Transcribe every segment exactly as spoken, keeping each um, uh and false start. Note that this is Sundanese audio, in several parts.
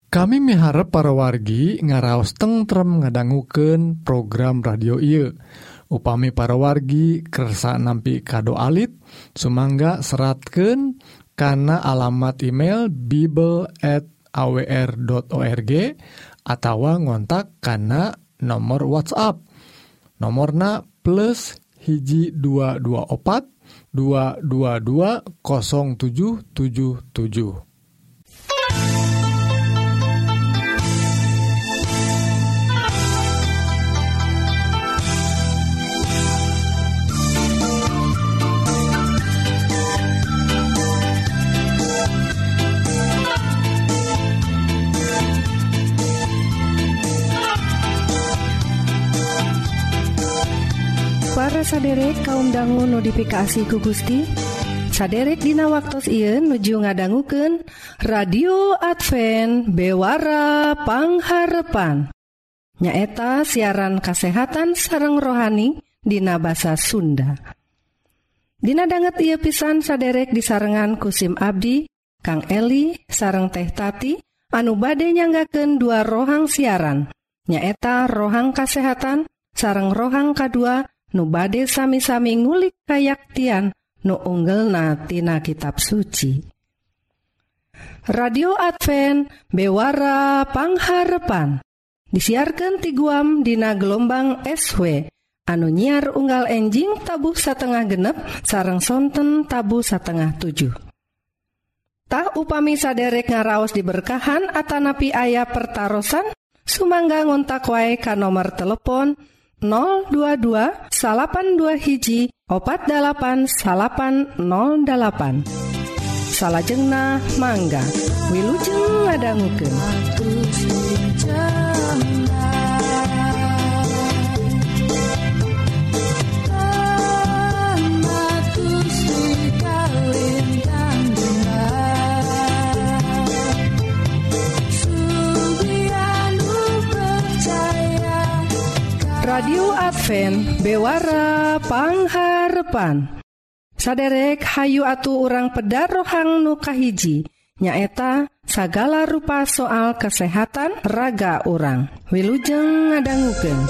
Kami miharep para wargi ngaraos tentrem ngadangukeun program radio ieu. Upami para wargi kersa nampi kado alit, sumangga seratkeun kana alamat email bible at a w r dot org atawa ngontak kana nomor WhatsApp. Nomorna plus hiji dua dua opat dua dua dua nol tujuh tujuh tujuh. Para saderek kaum dangu notifikasi ku Gusti. Saderek dina waktos ieu nuju ngadangukeun Radio Advent Bewara Pangharepan. Nyaeta siaran kasehatan sareng rohani dina basa Sunda. Dina danget ieu pisan saderek disarengan kusim abdi Kang Eli sareng Teh Tati anu bade nyanggakeun dua rohang siaran. Nyaeta rohang kasehatan sareng rohang kadua nu bade sami-sami ngulik kayaktian nu unggelna tina kitab suci. Radio Advent Bewara Pangharepan disiarkeun ti Guam dina gelombang S W anu nyiar unggal enjing tabuh satengah genep sareng sonten tabuh satengah tujuh. Tah upami saderek ngaraos diberkahan atanapi aya pertarosan, sumangga ngontak wae ka nomor telepon nol dua dua dalapan dua hiji opat dalapan dalapan nol dalapan. Salajengna mangga wilujeng ngadangukeun. Radio Advent Bewara Pangharepan. Saderek hayu atu urang pedar rohang nu kahiji, nyaeta sagala rupa soal kesehatan raga urang. Wilujeng ngadangukeun.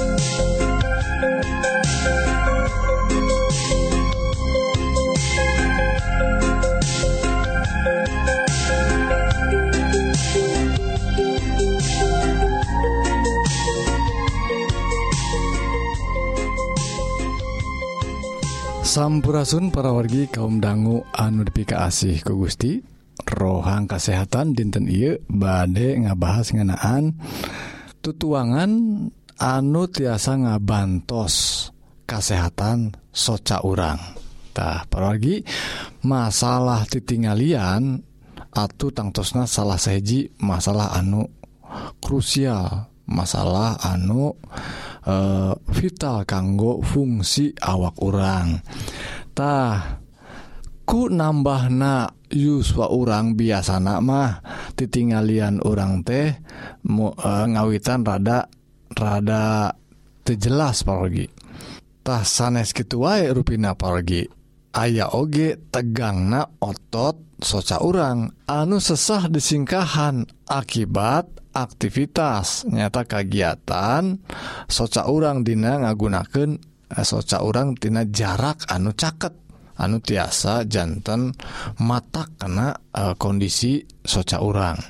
Sampurasun para wargi kaum dangu anu dipikaasih ku Gusti. Rohang kesehatan dinten ieu bade ngabahas ngenaan tutuangan anu tiasa ngabantos kesehatan soca urang. Tah para wargi, masalah titinggalian atu tangtosna salah sahiji masalah anu krusial, masalah anu Uh, vital kanggo fungsi awak urang. Tah ku nambahna yuswa urang biasana mah titinggalian urang teh mu, uh, ngawitan rada rada teu jelas parogi. Tah sanes kitu wae rupina parogi. Aya oge tegangna otot soca urang anu sesah disingkahan akibat aktivitas nyata kegiatan soca urang dina ngagunakeun eh, soca urang tina jarak anu caket anu tiasa janten matak kena eh, kondisi soca urang.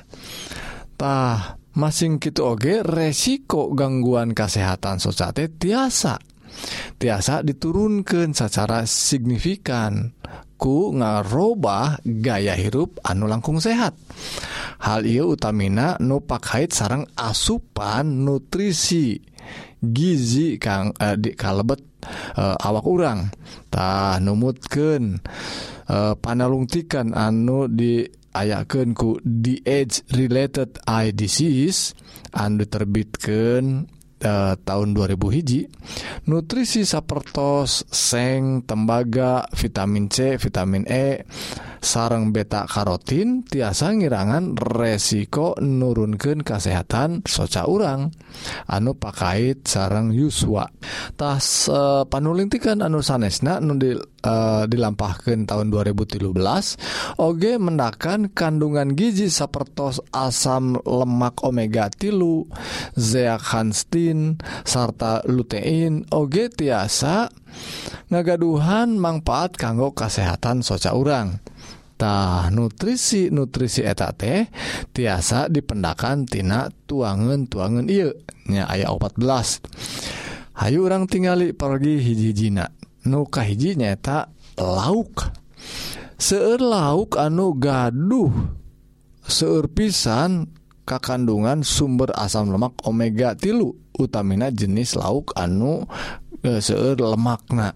Tah masing kitu oge resiko gangguan kesehatan soca teh tiasa tiasa diturunkeun secara signifikan ku ngarobah gaya hirup anu langkung sehat. Hal ieu utamina nu pakait sareng asupan nutrisi gizi kang eh, di kalebet eh, awak urang. Tah numutkeun eh, panalungtikan anu diayakeun ku The Age Related Eye Disease anu diterbitkeun Uh, tahun dua ribu hiji. Nutrisi sapertos seng, tembaga, vitamin C, vitamin E sareng beta karotin tiasa ngirangan resiko nurunkeun kasehatan soca urang anu pakait sareng yuswa. Tas uh, panulintikan anu sanesna anu di, uh, dilampahkeun tahun dua ribu tilu belas oge mendakan kandungan gizi sapertos asam lemak omega tilu, zeaxanthin sarta lutein oge tiasa ngagaduhan manfaat kanggo kasehatan soca urang. Tah nutrisi-nutrisi eta teh tiasa dipendakan tina tuangan-tuangan ieu nya aya opat belas. Hayu urang tingali pergi hiji-hijina. Nu kahiji nyaeta lauk. Seueur lauk anu gaduh seueur pisan kakandungan sumber asam lemak omega tilu, utamina jenis lauk anu e, seueur lemakna.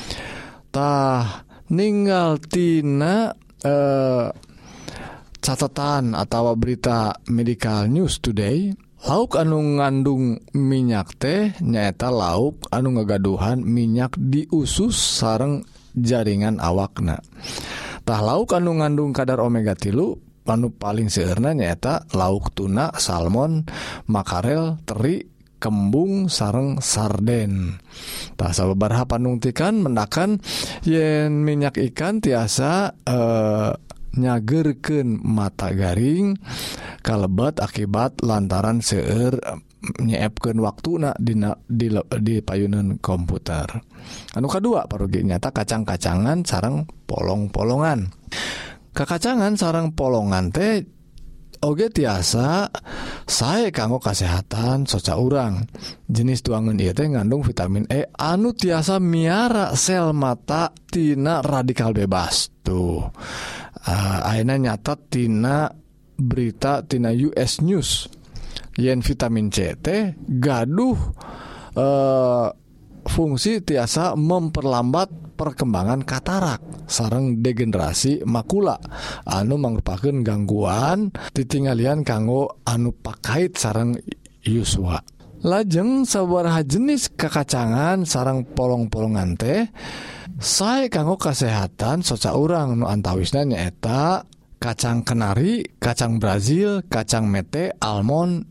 Tah ninggal tina Uh, catatan atau berita Medical News Today, lauk anu ngandung minyak teh nyaeta lauk anu ngagaduhan minyak di usus sareng jaringan awakna. Tah lauk anu ngandung kadar omega tilu anu paling seueurna nyaeta lauk tuna, salmon, makarel, teri, kembung sareng sarden. Tah sababaraha panungtikan mendakan yen minyak ikan tiasa eh, nyageurkeun mata garing kalebet akibat lantaran seueur nyeepkeun waktuna dina di, di payunan komputer. Anu kadua parogi nyata kacang-kacangan sareng polong-polongan. Kakacangan sareng polongan teh oge tiasa sae kanggo kasehatan soca urang. Jenis tuangan ieu teh ngandung vitamin E anu tiasa miara sel mata tina radikal bebas. Tuh. Uh, ayeuna nyatat tina berita tina U S News. Yen vitamin C teh gaduh uh, fungsi tiasa memperlambat perkembangan katarak sareng degenerasi makula anu mangrupakeun gangguan titinggalian kanggo anu pakait sareng yuswa. Lajeng sabaraha jenis kakacangan sareng polong-polongan teh sae kanggo kasehatan soca urang. Nu antawisna nyaeta kacang kenari, kacang Brazil, kacang mete, almond,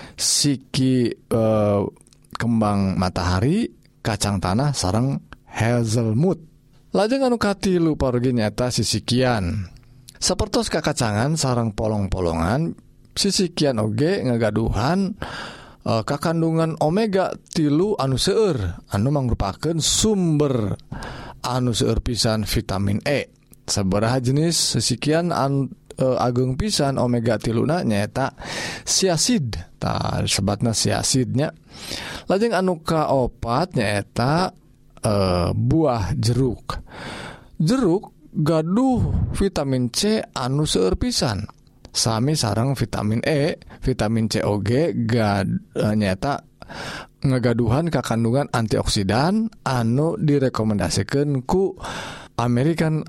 siki eh, kembang matahari, kacang tanah sareng hazelnut. Lajeng anu katilu parogi nyaeta sisikian. Sapertos kakacangan sareng polong-polongan, sisikian oge ngagaduhan uh, kakandungan omega tilu anu seueur anu mangrupakeun sumber anu seueur pisan vitamin E. Sabaraha jenis sisikian anu uh, agung pisan omega tiluna nyaeta siasid. Tah sebatna siasidnya. Lajeng anu kaopat nyaeta Uh, buah jeruk. Jeruk gaduh vitamin C anu seueur pisan. Sami sareng vitamin E, vitamin C oge gad, uh, nyata ngagaduhan kakandungan antioksidan anu direkomendasikeun ku American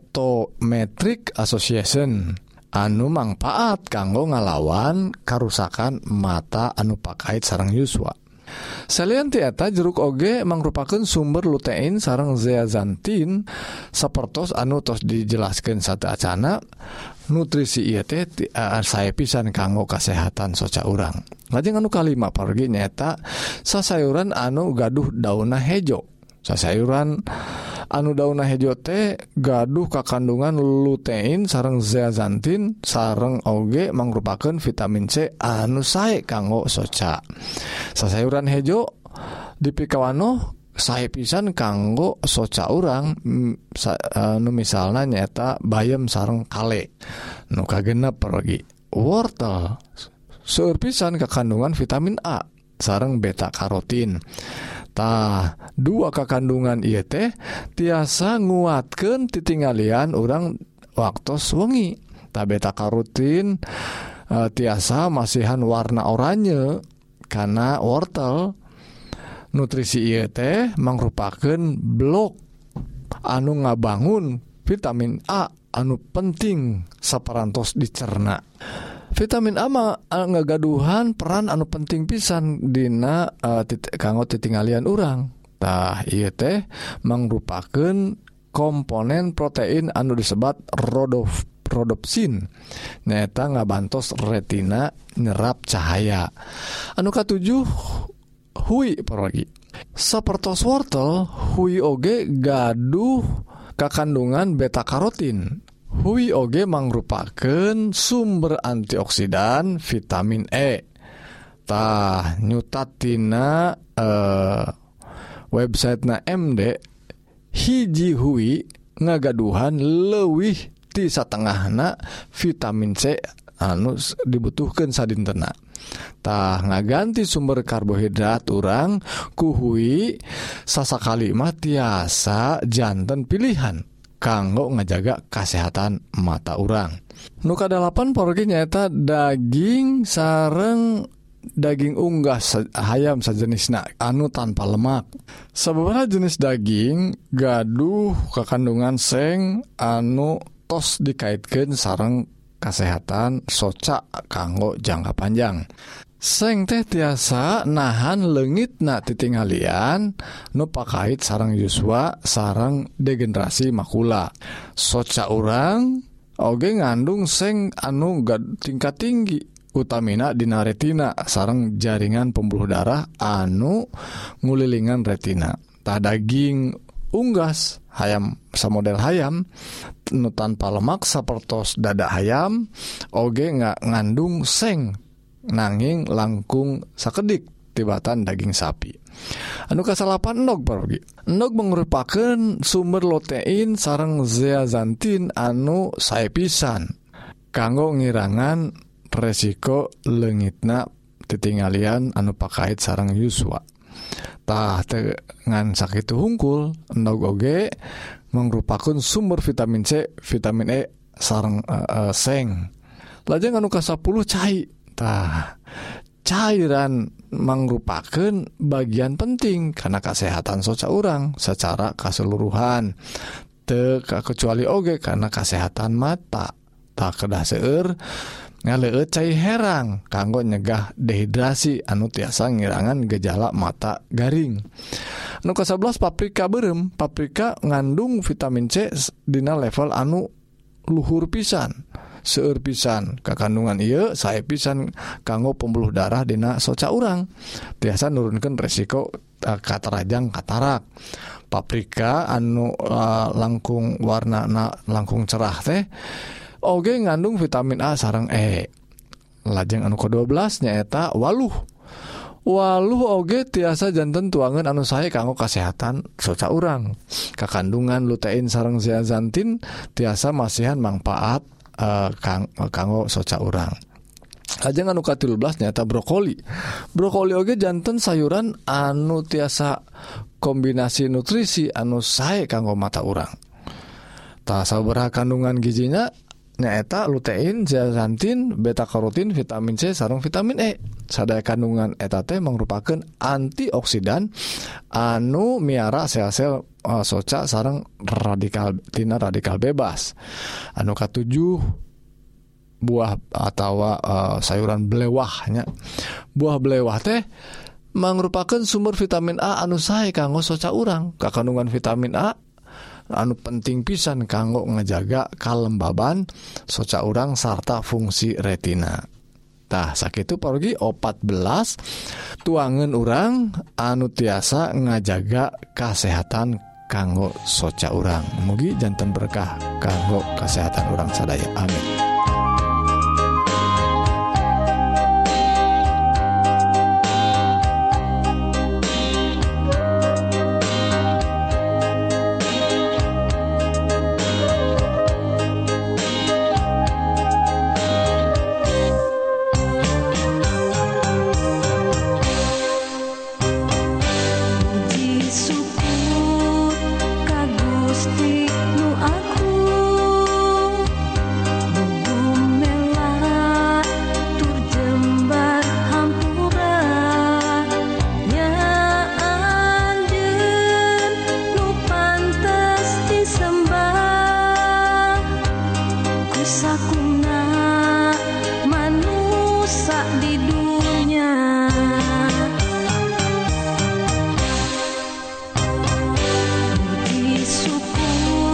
Optometric Association anu mangpaat kanggo ngalawan karusakan mata anu pakait sareng yuswa. Salian tieta jeruk oge mangrupakeun sumber lutein sareng zeaxanthin sapertos anu tos dijelaskeun sateacana. Nutrisi ieu teh uh, sae pisan kanggo kasehatan soca urang. Lajeng anu kalima parogi nyaeta sasayuran anu gaduh daunna hejo. Sasayuran anu daunna hejo teh gaduh kakandungan lutein sareng zeaxanthin sareng oge mangrupakeun vitamin C anu sae kanggo soca. Sasayuran hejo dipikawano sae pisan kanggo soca urang. Nu misalna nyaeta bayem sareng kale. Nu kagenep parogi wortel seueur pisan kakandungan vitamin A sareng beta karotin. Tah dua kakandungan ieu teh tiasa nguatkeun titinggalian urang waktos wengi. Tah beta karotin e, tiasa masihan warna oranye kana wortel. Nutrisi ieu teh mangrupakeun blok anu ngabangun vitamin A anu penting saparantos dicerna. Vitamin A mah ngagaduhan peran anu penting pisan dina uh, tit- kanggo titinggalian urang. Tah ieu teh mangrupakeun komponen protein anu disebat rodof rodopsin nyaeta ngabantos retina nyerap cahaya. Anu katujuh hui paragi. Sapertos wortel, hui oge gaduh kakandungan beta karotin. Hui oge mangrupakeun sumber antioksidan vitamin E. Tah nyutat tina uh, website na M D, hiji hui ngagaduhan leuwih ti satengahna vitamin C anu dibutuhkeun sadintena. Tah ngaganti sumber karbohidrat urang ku hui sasakali mah tiasa janten pilihan kanggo ngajaga kesehatan mata urang. Nu kadalapan porgi nyaeta daging sareng daging unggas hayam sajenisna anu tanpa lemak. Sababaraha jenis daging gaduh kakandungan seng anu tos dikaitkeun sareng kesehatan soca kanggo jangka panjang. Seng teh tiasa nahan leungitna titinggalian nu pakait sareng yuswa sareng degenerasi makula. Soca urang oge ngandung seng anu tingkat tinggi utamina dina retina sareng jaringan pembuluh darah anu ngulilingan retina. Tah daging unggas hayam samodel hayam nu tanpa lemak sapertos dada hayam oge nggak ngandung seng nanging langkung sakedik tibatan daging sapi. Anu kasalapan endog pargi. Endog merupakeun sumber lutein sareng zeaxanthin anu sae pisan kanggo ngirangan resiko leungitna titinggalian anu pakait sareng yuswa. Tah ngan sakitu hungkul endog oge mangrupakeun sumber vitamin C, vitamin E sareng uh, uh, seng. Lajeng anu kasapuluh cai. Tah cairan mangrupakeun bagian penting kana kesehatan soca urang secara keseluruhan. Teu kecuali oge kana kesehatan mata. Tah kedah seueur ngaleueut cai herang kanggo nyegah dehidrasi anu tiasa ngirangan gejala mata garing. Nu kasabelas paprika beureum. Paprika ngandung vitamin C dina level anu luhur pisan, seueur pisan. Kakandungan ieu sae pisan kanggo pembuluh darah dina soca urang. Tiasa nurunkeun resiko uh, katarajang katarak. Paprika anu uh, langkung warnana langkung cerah teh oge ngandung vitamin A sareng E. Lajeng anu kedua belas nyaeta waluh. Waluh oge tiasa janten tuangan anu sae kanggo kesehatan soca urang. Kakandungan lutein sareng zeaxanthin tiasa masihan manfaat uh, kang, kanggo soca urang. Lajeng anu katilu belas nyaeta brokoli. Brokoli oge janten sayuran anu tiasa kombinasi nutrisi anu sae kanggo mata urang. Tah sabaraha kandungan gizinya nyaeta lutein, zeaxanthin, beta karotin, vitamin C sareng vitamin E. Sadaya kandungan eta teh mangrupakeun antioksidan anu miara sel-sel uh, soca sareng radikal tina radikal bebas. Anu katujuh buah atawa uh, sayuran belewahnya. Buah belewah teh mangrupakeun sumber vitamin A anu sae kanggo soca urang. Kakandungan vitamin A anu penting pisan kanggo ngejaga kalembaban soca urang sarta fungsi retina. Tah sakitu parogi opat belas tuangan urang anu tiasa ngajaga kesehatan kanggo soca urang. Mugi janten berkah kanggo kesehatan urang sadaya. Amin. Syukur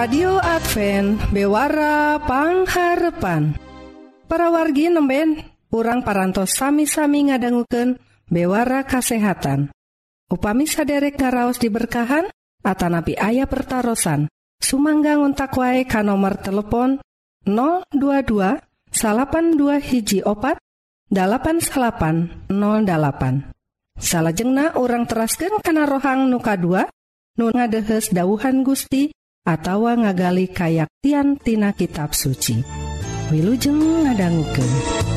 Radio Advent Bewara Pangharepan. Para wargi nemben urang parantos sami-sami ngadangukeun bewara kasehatan. Upami saderek ngaraos diberkahan atanapi aya pertarosan, sumangga ngontak wae ka nomor telepon nol dua dua dalapan dua hiji opat dalapan delapan nol delapan. Salajengna urang teraskeun kana rohang nu kadua nu ngadehes dawuhan Gusti atawa ngagali kayaktian tina kitab suci. Wilujeng ngadangukeun.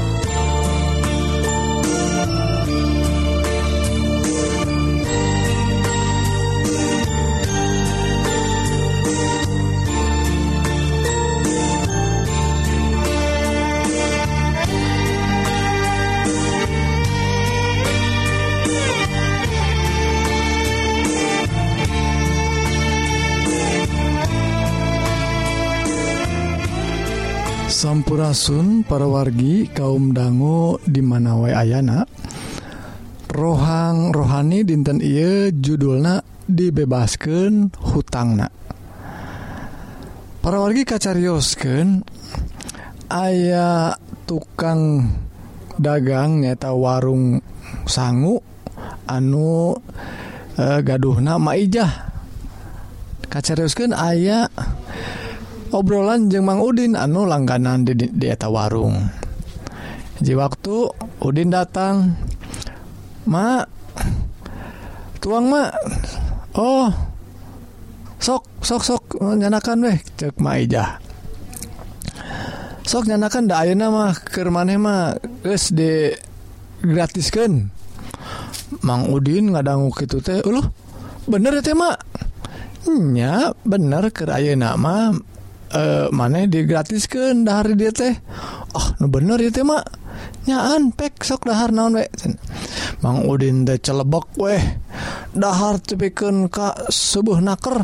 Sampurasun para wargi kaum dangu di mana wae ayana. Rohang rohani dinten ieu judulna dibebaskeun hutangna. Para wargi kacarioskeun aya tukang dagang nyata warung sangu anu eh, gaduhna maijah. Kacarioskeun aya obrolan jeung Mang Udin anu langganan di, di, di eta warung. Ji waktu Udin datang, "Ma, tuang ma, oh, sok sok sok nyanakan weh," cek Maijah. "Sok nyanakan da ayeuna mah keur maneh mah geus di gratiskeun." Mang Udin ngadangu kitu teh, "Uluh, bener teh mak?" "Nya, bener keur ayeuna mah Uh, mana digratiskeun dahar dia teh." "Oh, nu bener ya teh mak, nyaan pek sok dahar naon we." Mang Udin teh celebek weh dahar tepikeun ka subuh naker.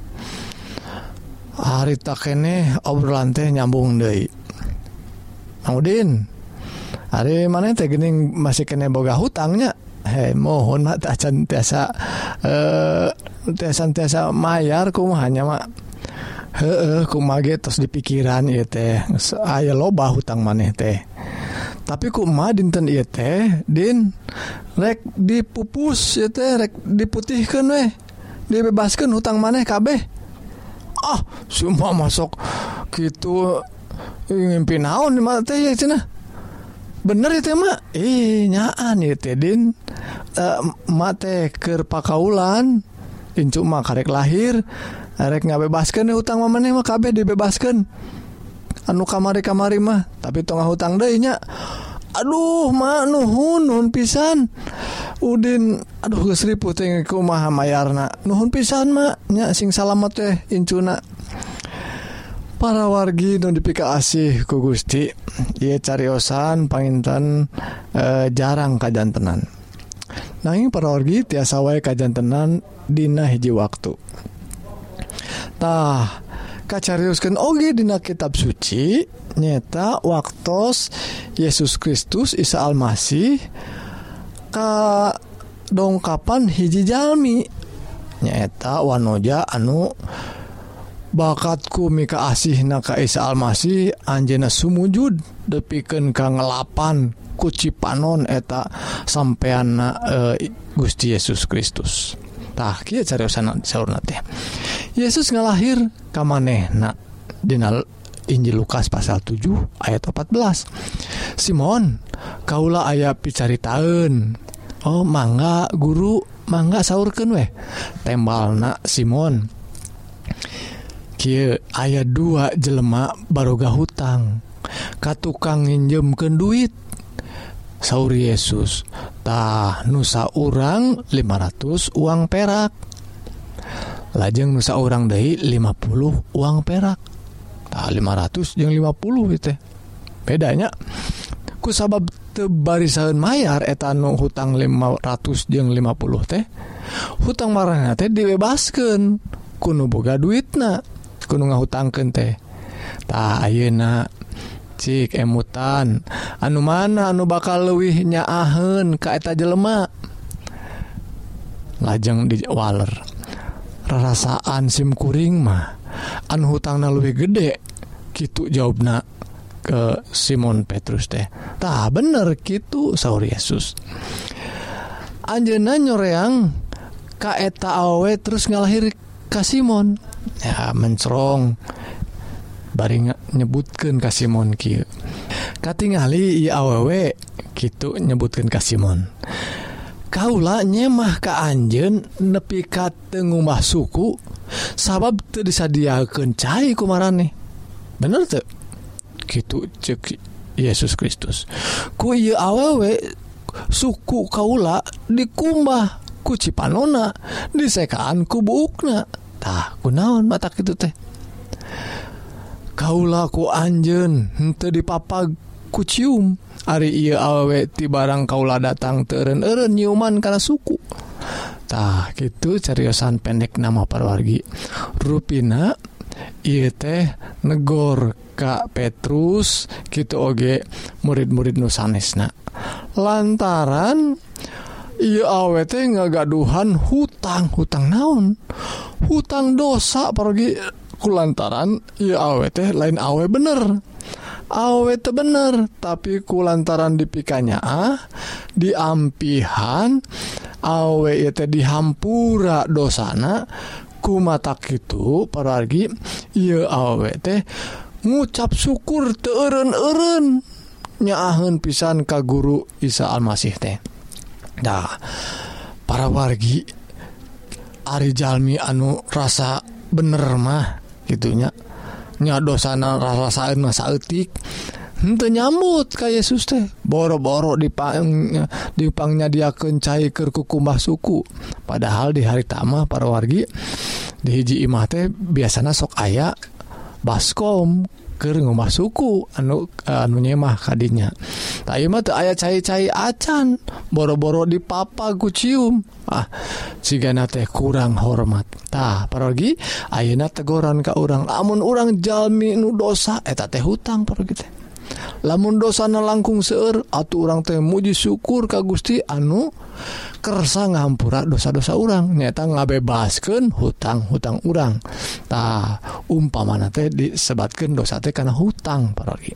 Harita keneh obrolan teh nyambung deui. "Mang Udin, hari mana teh geuning masih kene boga hutangnya?" "Hei, mohon mak tah can tiasa eh tiasa tiasa mayar kumaha nya mak." "Heeh, kumaha tos di pikiran ieu teh aya loba hutang maneh teh. Tapi kumaha dinten ieu teh, Din, rek dipupus ieu teh, rek diputihkeun we, dibebaskeun hutang maneh kabeh." "Ah, semua masuk kitu ngimpi naon mah teh ya cenah." "Bener ieu teh mak." "Eh, nyaan ieu teh, Din. Uh, mak teh keur pakaulan, incu mah karek lahir. Arek ngabebaskeun hutang maneh mah kabeh dibebaskeun. Anu kamari-kamari mah, tapi tong hutang deui nya." "Aduh, mak nuhun nuhun pisan." Udin, "Aduh geus ripuh teh kumaha mayarna." "Nuhun pisan mak, nya sing salamet teh incuna." Para wargi nu dipikaasih ku Gusti, ieu cariosan panginten eh, jarang kajantenan. Nanging para wargi tiasa wae kajantenan dina hiji waktu. Tah, kacarioskeun oge dina kitab suci nyata waktos Yesus Kristus Isa Almasih ka dongkapan hiji jalmi nyaeta wanoja anu bakat ku mika asihna ka Isa Almasih anjeunna sumujud depikeun ka ngelapan ku cipanon eta sampeanna e, Gusti Yesus Kristus. Tah kieu cariosan saurna teh. Yesus ngalahir ka manehna dina Injil Lukas pasal tujuh ayat empat belas. "Simon, kaula aya picaritaeun." "Oh, mangga guru, mangga saurkeun weh," tembalna Simon. "Kieu aya dua jelema baroga hutang ka tukang nginjemkeun duit," saur Yesus. "Tah, nu saurang lima ratus uang perak. Lajeng nu saurang deui lima puluh uang perak." Tah, lima ratus jeung lima puluh ieu teh bedanya. Ku sabab teu barisaeun mayar eta nu hutang lima ratus jeung lima puluh teh, hutang marana teh dibebaskeun ku nu boga duitna, ku nu ngahutangkeun teh. Tah, ayeuna cik emutan anu mana anu bakal leuwih nyaaheun ka eta jelema. Lajeng di waler rarasaan sim kuring mah anu hutangna leuwih gede kitu jawabna ke Simon Petrus teh. Tah bener kitu saur Yesus. Anjeunna nyoreang ka eta awewe terus ngalahir ka Simon. Ya mencrong bari nyebutkeun ka Simon kieu. Katingali ieu awewe kitu nyebutkeun ka Simon. Kaula nyemah ka anjeun nepi ka teu ngumbah suku sabab teu disadiakeun cai ku marane. Bener teu? Kitu ceuk Yesus Kristus. Ku ieu awewe suku kaula dikumbah ku cipanona, disekaan ku buukna. Tah kunaon mata kitu teh? Kaula ku anjeun henteu dipapag ku cium. Ari ieu awewe ti barang kaula datang teu eureun-eureun nyiuman kana suku. Tah kitu cariosan pendek nama parawargi. Rupina ieu teh negor ka Petrus kitu oge murid-murid nu sanesna. Lantaran ieu awewe teh ngagaduhan hutang, hutang naon? Hutang dosa parawargi. Kulantaran ieu awewe teh lain awewe bener. Awewe teh bener, tapi kulantaran dipikanya ah diampihan awewe ieu teh dihampura dosana. Kumata kitu parawargi ieu awewe teh ngucap syukur teu eureun-eureun nyaaheun pisan ka Guru Isa Almasih teh. Dah parawargi ari jalmi anu rasa bener mah gitunya nya dosana rasaeun mah saeutik henteu nyambut ka Yesus teh. Boro-boro dipang dipangnyadiakeun cai keur kukumbah suku. Padahal di hari tamah parawargi di hiji imah teh biasana sok aya baskom keur ngumbah suku anu anu nyemah kadinya. Tah ieu mah teu aya cai-cai acan, boro-boro dipapag ku cium. Ah, sigana teh kurang hormat. Tah parawargi ayeuna teguran ka urang, lamun urang jalmi nu dosa eta teh hutang parawargi teh. Lamun dosana langkung seueur atuh urang teh muji syukur ka Gusti anu kersa ngahampura dosa-dosa urang, nyaeta ngabebaskeun hutang-hutang urang. Tah umpamana teh disebatkeun dosa teh kana hutang parawargi.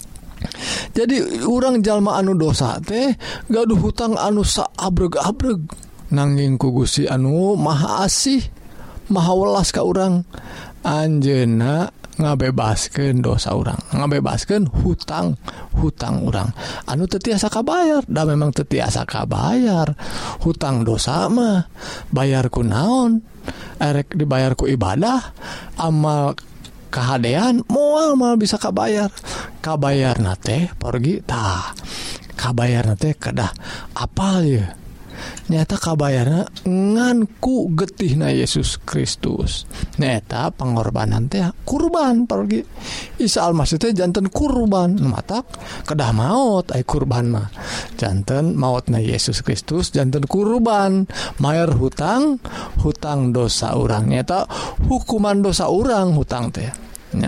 Jadi urang jalma anu dosa teh gaduh hutang anu saabreg-abreg, nanging ku Gusti anu maha asih maha welas ka urang anjeunna ngabebaskeun dosa urang, ngabebaskeun hutang hutang urang anu teu tiasa kabayar. Da memang teu tiasa kabayar hutang dosa mah, bayar ku naon? Erek dibayar ku ibadah, amal kahadean moal mah bisa kabayar. Kabayarna teh pergi tah kabayarna teh kedah apal ya. Nyata kabayarna ngan ku getihna Yesus Kristus. Nyata pengorbanan teh kurban pergi. Isa Almasih teh janten kurban, matak kedah maot ai kurban mah. Janten maotna Yesus Kristus janten kurban, mayar hutang, hutang dosa urang. Nyata hukuman dosa urang hutang teh. Nya.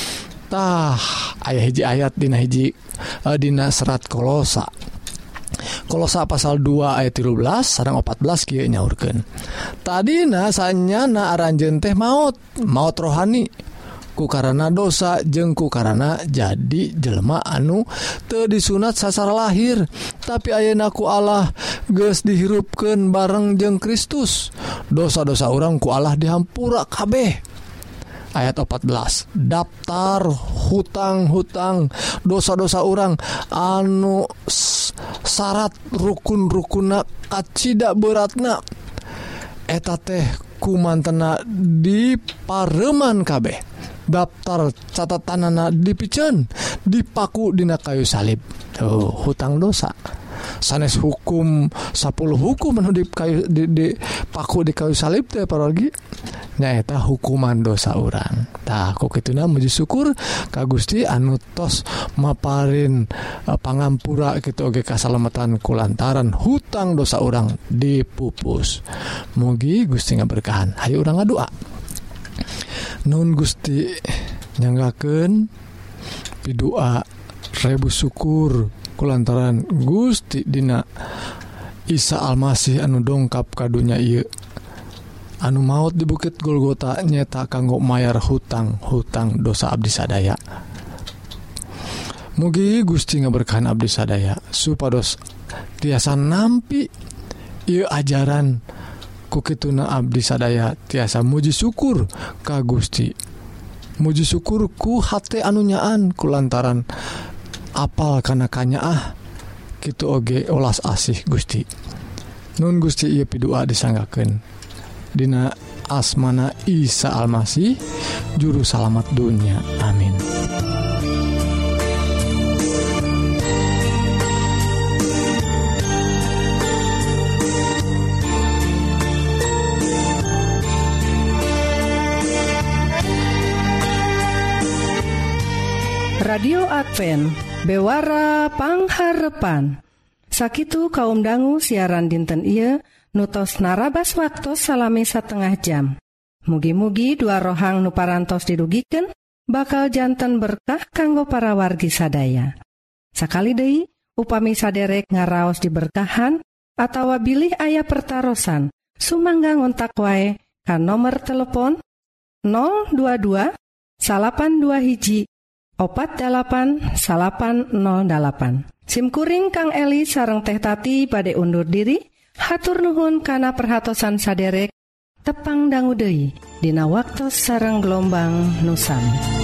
Tah aya hiji ayat dina hiji uh, dina serat Kolosa. Kolosa pasal dua ayat tilu belas sareng opat belas kieu nyaurkeun. Tadina sanyana aranjeun teh maot, maot rohani. Ku karana dosa jeung ku karana jadi jelema anu teu disunat sasara lahir, tapi ayeuna ku Allah geus dihirupkeun bareng jeung Kristus. Dosa-dosa urang ku Allah dihampura kabeh. Ayat opat belas, daftar hutang-hutang dosa-dosa urang anu syarat rukun-rukunna kacida beratna eta teh kumantena dipareman kabeh. Daftar catatanana dipiceun, dipaku dina kayu salib. Tuh, hutang dosa. Sanes hukum sepuluh hukum anu di kayu di, di paku di kayu salib teh parawargi. Nyaeta hukuman dosa urang. Tah ku kituna muji syukur ka Gusti anu tos maparin uh, pangampura kitu oge kasalamatan kulantaran hutang dosa urang dipupus. Mugi Gusti ngaberkahan. Hayu urang ngadua. Nun Gusti nyanggakeun pidua rebu syukur kulantaran Gusti dina Isa Almasih anu dongkap ka dunya ieu. anu maut di Bukit Golgota nyata kanggo mayar hutang-hutang dosa abdi sadaya. Mugi Gusti ngaberkahan abdi sadaya supados tiasa nampi ieu ajaran ku kituna abdi sadaya tiasa muji syukur ka Gusti. Muji syukur ku hate anu nyaan kulantaran apal kana kanyaah kitu oge olas asih Gusti. Nun Gusti ieu pidua disanggakeun dina asmana Isa Almasih juru salamet dunya. Amin. Radio Advent Bewara Pangharepan. Sakitu kaum dangu siaran dinten ieu nutos narabas waktos salami satengah jam. Mugi-mugi dua rohang nu parantos didugikeun bakal janten berkah kanggo para wargi sadaya. Sakali deui upami saderek ngaraos diberkahan atawa bilih aya pertarosan, sumangga ngontak wae ka nomer telepon nol dua dua salapan dua hiji opat dalapan salapan nol dalapan. Simkuring Kang Eli sareng Teh Tati bade undur diri. Hatur nuhun kana perhatosan saderek. Tepang dangu deui dina waktos sareng gelombang nusan.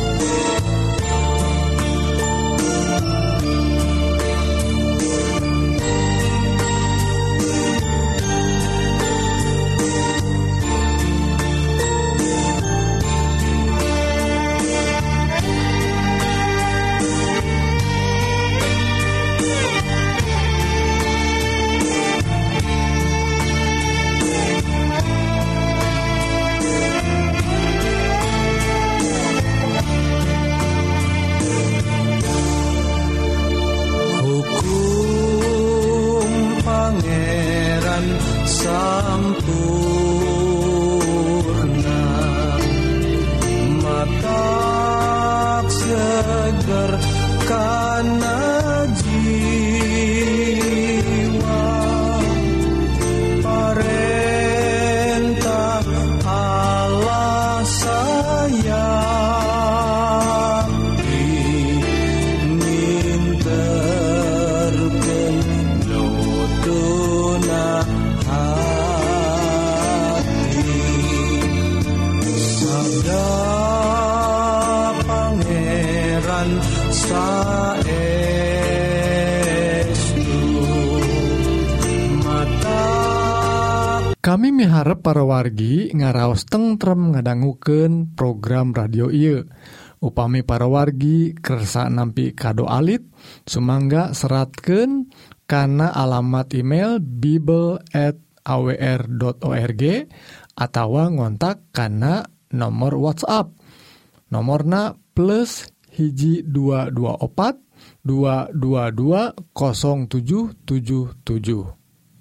Kami miharep para wargi ngaraos tentrem ngadangukeun program radio ieu. Upami para wargi kersa nampi kado alit, sumangga seratkeun kana alamat email bible at a w r dot org atawa ngontak kana nomor WhatsApp. Nomorna plus hiji dua dua opat dua dua dua nol tujuh tujuh tujuh.